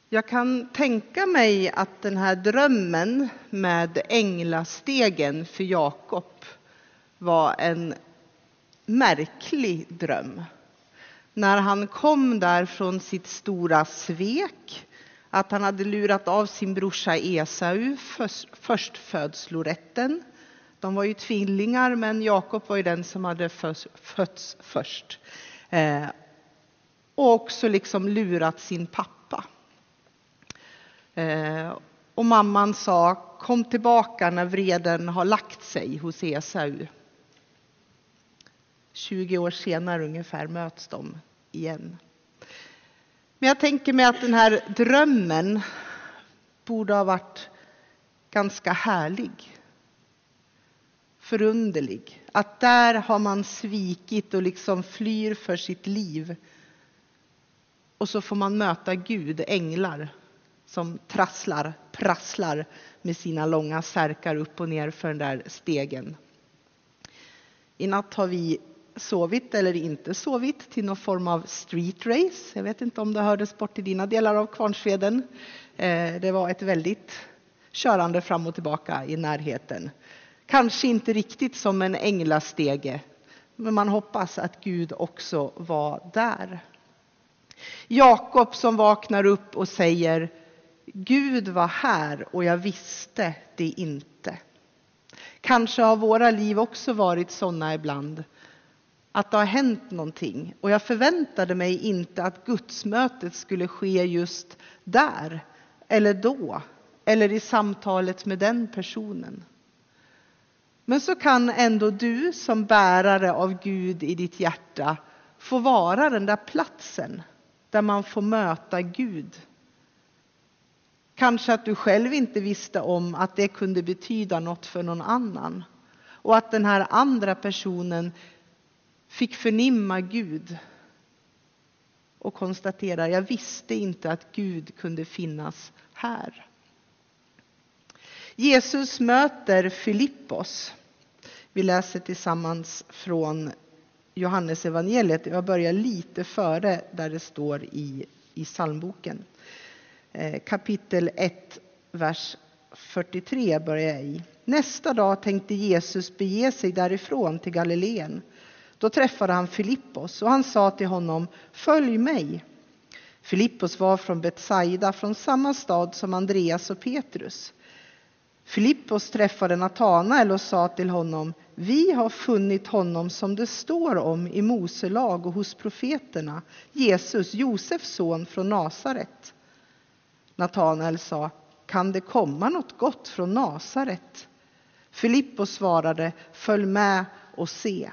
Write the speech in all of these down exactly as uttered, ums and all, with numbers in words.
Jag kan tänka mig att den här drömmen med änglastegen för Jakob var en märklig dröm. När han kom där från sitt stora svek, att han hade lurat av sin brorsa Esau först, förstfödslorätten. De var ju tvillingar, men Jakob var ju den som hade föds, fötts först. Eh, och också liksom lurat sin pappa. Eh, och mamman sa, kom tillbaka när vreden har lagt sig hos Esau. tjugo år senare ungefär möts de igen. Men jag tänker mig att den här drömmen borde ha varit ganska härlig. Förunderlig. Att där har man svikit och liksom flyr för sitt liv. Och så får man möta Gud, änglar, som trasslar, prasslar med sina långa särkar upp och ner för den där stegen. I natt har vi sovit eller inte sovit till någon form av street race. Jag vet inte om det hördes bort i dina delar av Kvarnsveden. Det var ett väldigt körande fram och tillbaka i närheten. Kanske inte riktigt som en änglastege, men man hoppas att Gud också var där. Jakob som vaknar upp och säger, Gud var här och jag visste det inte. Kanske har våra liv också varit sådana ibland. Att det har hänt någonting. Och jag förväntade mig inte att gudsmötet skulle ske just där. Eller då. Eller i samtalet med den personen. Men så kan ändå du som bärare av Gud i ditt hjärta få vara den där platsen. Där man får möta Gud. Kanske att du själv inte visste om att det kunde betyda något för någon annan. Och att den här andra personen fick förnimma Gud. Och konstatera, jag visste inte att Gud kunde finnas här. Jesus möter Filippos. Vi läser tillsammans från Johannes evangeliet. Jag börjar lite före där det står i, i psalmboken. Eh, kapitel ett, vers fyrtiotre börjar jag i. Nästa dag tänkte Jesus bege sig därifrån till Galileen. Då träffade han Filippos och han sa till honom, följ mig. Filippos var från Betsaida, från samma stad som Andreas och Petrus. Filippos träffade Natanael och sa till honom, vi har funnit honom som det står om i Mose lag och hos profeterna, Jesus, Josefs son från Nasaret. Natanael sa, kan det komma något gott från Nasaret? Filippos svarade, följ med och se.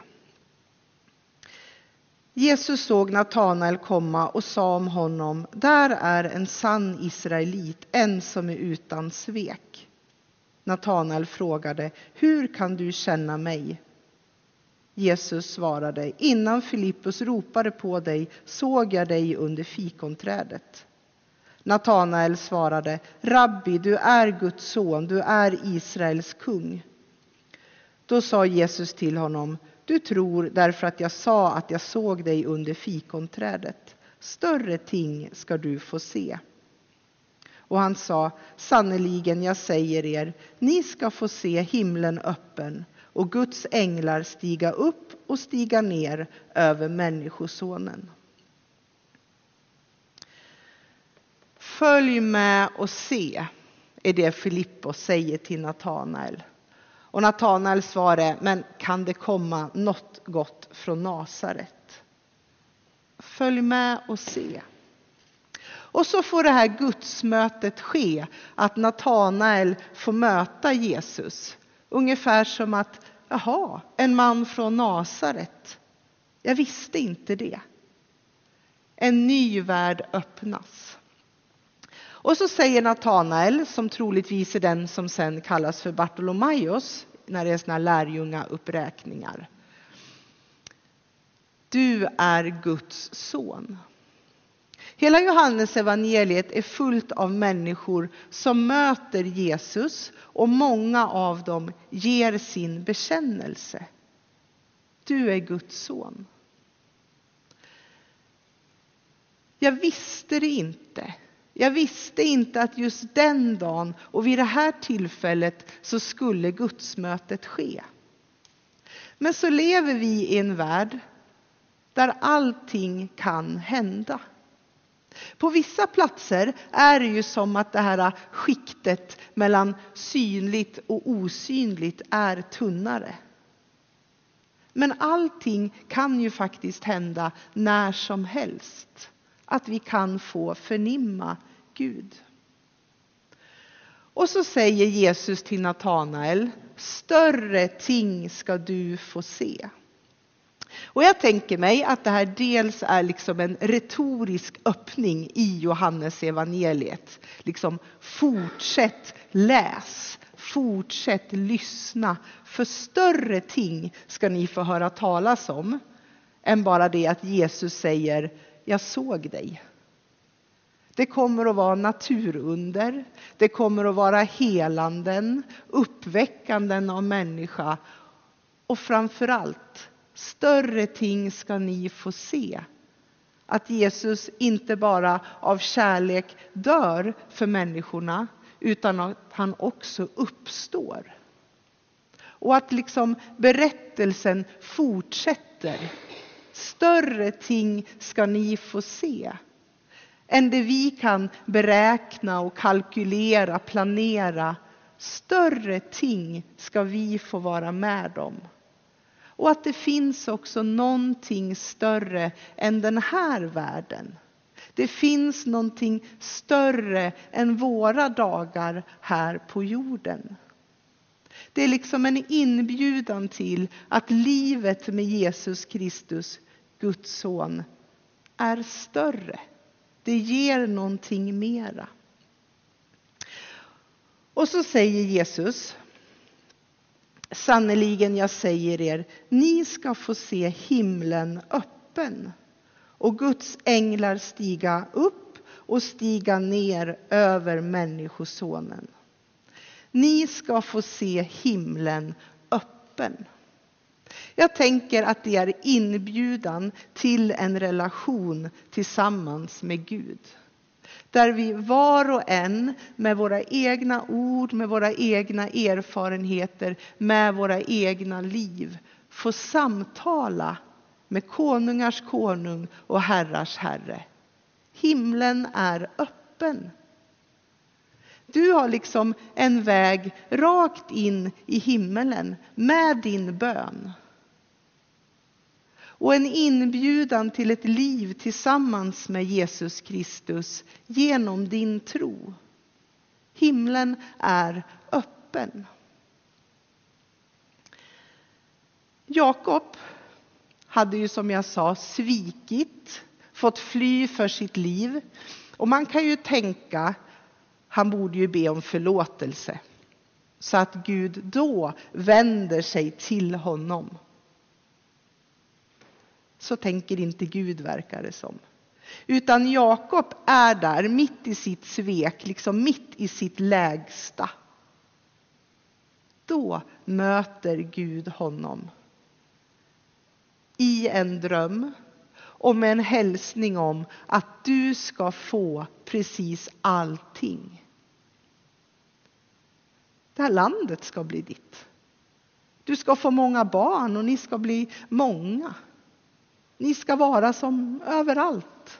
Jesus såg Natanael komma och sa om honom, där är en sann israelit, en som är utan svek. Natanael frågade, hur kan du känna mig? Jesus svarade, innan Filippos ropade på dig såg jag dig under fikonträdet. Natanael svarade, Rabbi, du är Guds son, du är Israels kung. Då sa Jesus till honom, du tror därför att jag sa att jag såg dig under fikonträdet. Större ting ska du få se. Och han sa, sannoliken jag säger er, ni ska få se himlen öppen och Guds änglar stiga upp och stiga ner över människosonen. Följ med och se, är det Filippos säger till Natanael. Och Natanael svarar, men kan det komma något gott från Nasaret? Följ med och se. Och så får det här gudsmötet ske, att Natanael får möta Jesus. Ungefär som att, jaha, en man från Nasaret. Jag visste inte det. En ny värld öppnas. Och så säger Natanael, som troligtvis är den som sen kallas för Bartolomaios, när det är såna lärjunga uppräkningar. Du är Guds son. Hela Johannes evangeliet är fullt av människor som möter Jesus och många av dem ger sin bekännelse. Du är Guds son. Jag visste det inte. Jag visste inte att just den dagen och vid det här tillfället så skulle gudsmötet ske. Men så lever vi i en värld där allting kan hända. På vissa platser är det ju som att det här skiktet mellan synligt och osynligt är tunnare. Men allting kan ju faktiskt hända när som helst. Att vi kan få förnimma Gud. Och så säger Jesus till Natanael: större ting ska du få se. Och jag tänker mig att det här dels är liksom en retorisk öppning i Johannes evangeliet. Liksom fortsätt läs, fortsätt lyssna. För större ting ska ni få höra talas om än bara det att Jesus säger: jag såg dig. Det kommer att vara naturunder, det kommer att vara helanden, uppväckanden av människa och framförallt större ting ska ni få se. Att Jesus inte bara av kärlek dör för människorna utan att han också uppstår. Och att liksom berättelsen fortsätter. Större ting ska ni få se än det vi kan beräkna och kalkylera, planera. Större ting ska vi få vara med om. Och att det finns också någonting större än den här världen. Det finns någonting större än våra dagar här på jorden. Det är liksom en inbjudan till att livet med Jesus Kristus, Guds son, är större. Det ger någonting mera. Och så säger Jesus: sannoliken jag säger er, ni ska få se himlen öppen och Guds änglar stiga upp och stiga ner över människosonen. Ni ska få se himlen öppen. Jag tänker att det är inbjudan till en relation tillsammans med Gud. Där vi var och en med våra egna ord, med våra egna erfarenheter, med våra egna liv får samtala med konungars konung och herrars herre. Himlen är öppen. Du har liksom en väg rakt in i himmelen med din bön. Och en inbjudan till ett liv tillsammans med Jesus Kristus genom din tro. Himlen är öppen. Jakob hade ju som jag sa svikit, fått fly för sitt liv. Och man kan ju tänka, han borde ju be om förlåtelse. Så att Gud då vänder sig till honom. Så tänker inte Gud, verkar det som. Utan Jakob är där mitt i sitt svek, liksom mitt i sitt lägsta. Då möter Gud honom. I en dröm och med en hälsning om att du ska få precis allting. Det här landet ska bli ditt. Du ska få många barn och ni ska bli många. Ni ska vara som överallt.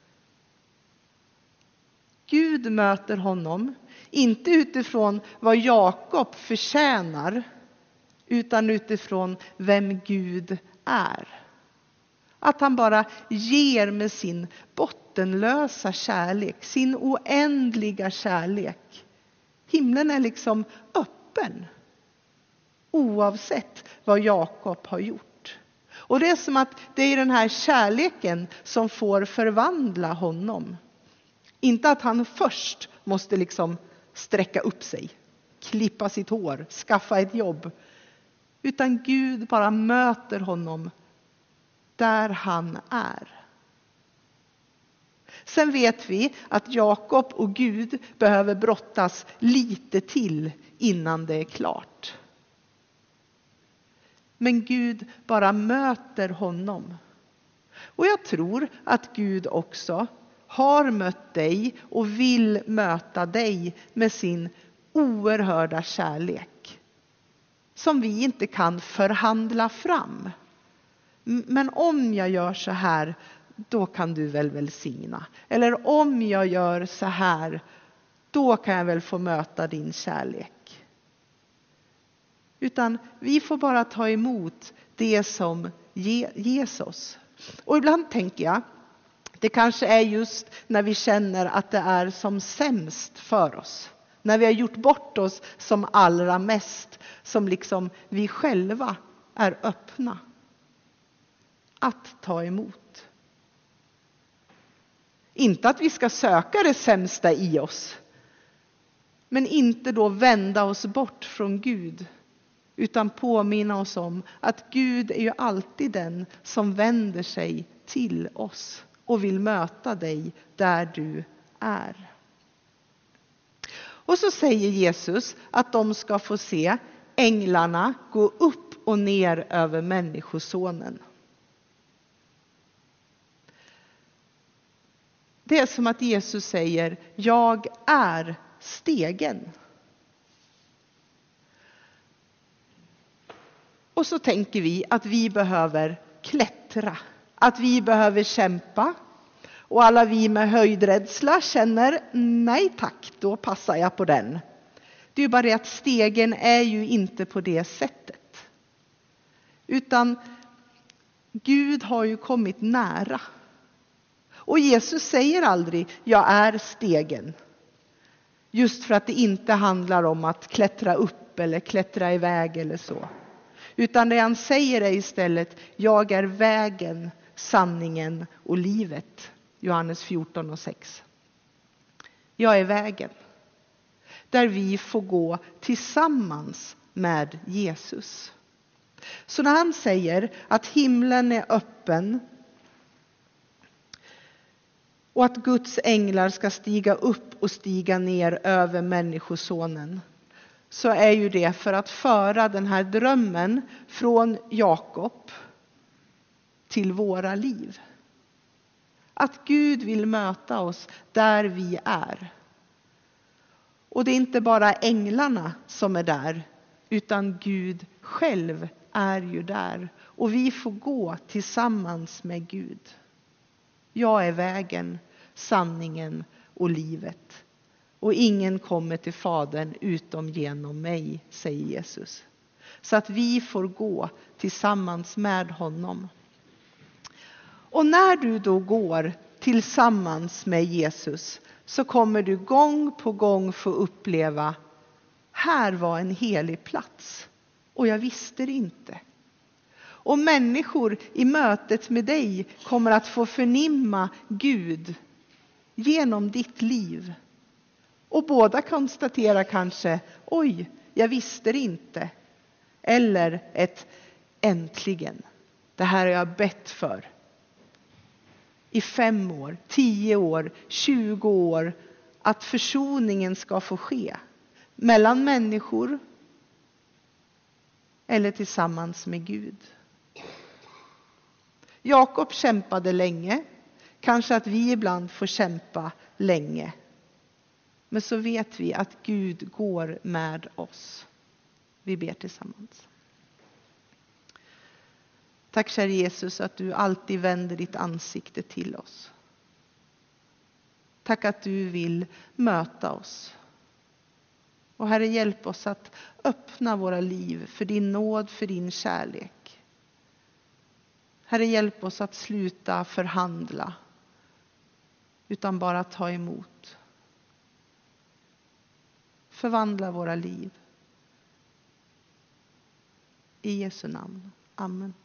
Gud möter honom, inte utifrån vad Jakob förtjänar, utan utifrån vem Gud är. Att han bara ger med sin bottenlösa kärlek, sin oändliga kärlek. Himlen är liksom öppen, oavsett vad Jakob har gjort. Och det är som att det är den här kärleken som får förvandla honom. Inte att han först måste liksom sträcka upp sig, klippa sitt hår, skaffa ett jobb. Utan Gud bara möter honom där han är. Sen vet vi att Jakob och Gud behöver brottas lite till innan det är klart. Men Gud bara möter honom. Och jag tror att Gud också har mött dig och vill möta dig med sin oerhörda kärlek. Som vi inte kan förhandla fram. Men om jag gör så här, då kan du väl välsigna. Eller om jag gör så här, då kan jag väl få möta din kärlek. Utan vi får bara ta emot det som ges oss. Och ibland tänker jag, det kanske är just när vi känner att det är som sämst för oss. När vi har gjort bort oss som allra mest, som liksom vi själva är öppna att ta emot. Inte att vi ska söka det sämsta i oss, men inte då vända oss bort från Gud, utan påminna oss om att Gud är ju alltid den som vänder sig till oss och vill möta dig där du är. Och så säger Jesus att de ska få se änglarna gå upp och ner över människosonen. Det är som att Jesus säger, jag är stegen. Och så tänker vi att vi behöver klättra, att vi behöver kämpa. Och alla vi med höjdrädsla känner, nej tack, då passar jag på den. Det är ju bara det att stegen är ju inte på det sättet. Utan Gud har ju kommit nära. Och Jesus säger aldrig, jag är stegen. Just för att det inte handlar om att klättra upp eller klättra iväg eller så. Utan det han säger är istället, jag är vägen, sanningen och livet. Johannes fjorton och sex. Jag är vägen. Där vi får gå tillsammans med Jesus. Så när han säger att himlen är öppen och att Guds änglar ska stiga upp och stiga ner över människosonen, så är ju det för att föra den här drömmen från Jakob till våra liv. Att Gud vill möta oss där vi är. Och det är inte bara änglarna som är där, utan Gud själv är ju där. Och vi får gå tillsammans med Gud. Jag är vägen, sanningen och livet. Och ingen kommer till Fadern utom genom mig, säger Jesus. Så att vi får gå tillsammans med honom. Och när du då går tillsammans med Jesus, så kommer du gång på gång få uppleva, här var en helig plats och jag visste det inte. Och människor i mötet med dig kommer att få förnimma Gud genom ditt liv. Och båda konstaterar kanske, oj, jag visste det inte. Eller ett äntligen, det här har jag bett för. I fem år, tio år, tjugo år, att försoningen ska få ske. Mellan människor eller tillsammans med Gud. Jakob kämpade länge. Kanske att vi ibland får kämpa länge. Men så vet vi att Gud går med oss. Vi ber tillsammans. Tack kära Jesus att du alltid vänder ditt ansikte till oss. Tack att du vill möta oss. Och Herre, hjälp oss att öppna våra liv för din nåd, för din kärlek. Herre, hjälp oss att sluta förhandla, utan bara ta emot. Förvandla våra liv. I Jesu namn. Amen.